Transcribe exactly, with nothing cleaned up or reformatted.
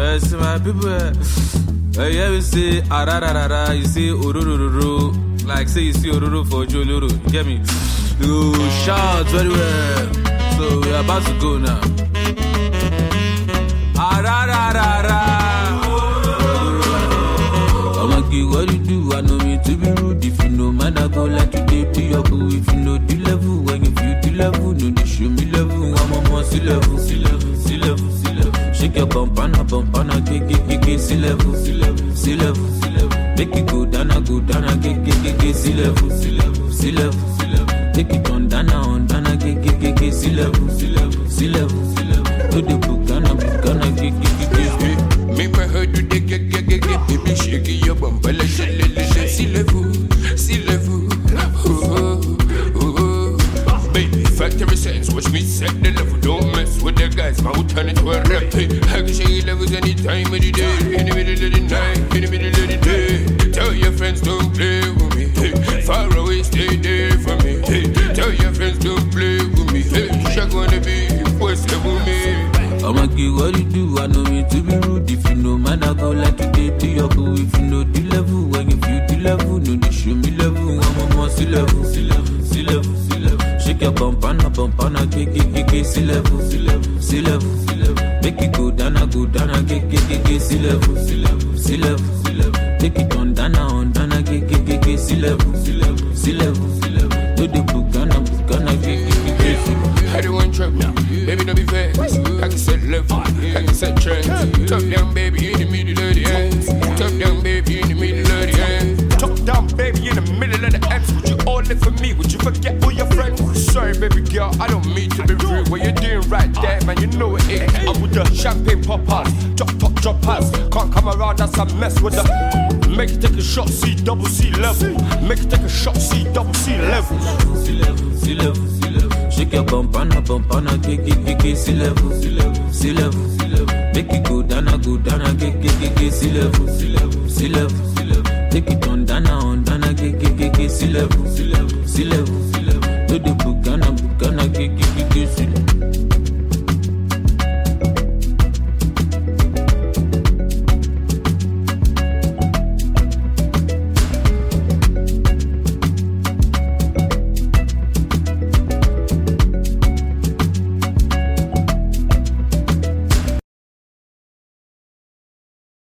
Yes, my people. Uh, yeah, we say arararara, you say ororororo. Like say you see ororo for Joloro. You get me? You shout very well. So we are about to go now. Arararara. I'ma give what you do. I know me to be rude. If you know man, I go like to take to your boo. If you know the level, when you feel the level, no, they show me level. I'm on more sea level, sea level, sea level, sea level. Shake your bumpana, bumpana, get, get, get, get, sea level, sea level, sea level, sea level. Make it go down, go down, get, get, get, get, sea level, sea level, sea level, sea level. Take it on down, on down, get, get, get, get, sea level, sea level, sea level, sea level. Do the bukana, bukana, get, get, get, get. Make my heart do the get, get, get, get. Baby, shake your bum, but let's let, let, let, sea level, sea level. Oh, oh, oh. Baby, factory sense, watch me set the level. Don't mess with the guys, my turn it to a rap. I can shake levels any time of the day. In the middle of the night, in the middle of the day. Tell your friends don't play with me. Hey, far away, stay there for me. Hey, tell your friends don't play with me. Hey, you're gonna be what's up with me. I'ma give what you do. I know me to be rude. If you know man, I go like to take to your boo. If you know the level, when you feel the level, no, they show me level. I'm on more sea level, sea level, sea level, sea level. Shake your bumpana, bumpana, get, get, get, get, sea level, sea level, sea level, sea level. Make it go down, go down, get, get, get, get, sea level, sea level, sea level, sea level. Take it on down, on down, get, get, get, get, sea level, sea level, sea level, sea level. Do the bukana, bukana, get, get, get, get, sea level. I don't want trouble, baby, no be fair. I can set level, I can set trends. Top down, baby, in the middle of the end. Top down, baby, in the middle of the end. Top down, baby, in the middle of the end. Would you all live for me? Would you forget all your friends? Sorry, baby girl, I don't mean to be rude. What you're doing right there, man, you know it ain't. I'm with the champagne poppers, drop top droppers. Can't come around, that's a mess with the. Make it take a shot, see double C level. Make it take a shot, see double C level. Sea level, sea level, sea level. Shake your bumpana, bumpana, get, get, get, get, sea level, sea level, sea level, sea level. Make it go down, go down, get, get, get, get, sea level, sea level, sea level, sea level. Take it on down, on down, get, get, get, get, sea level, sea level, sea level.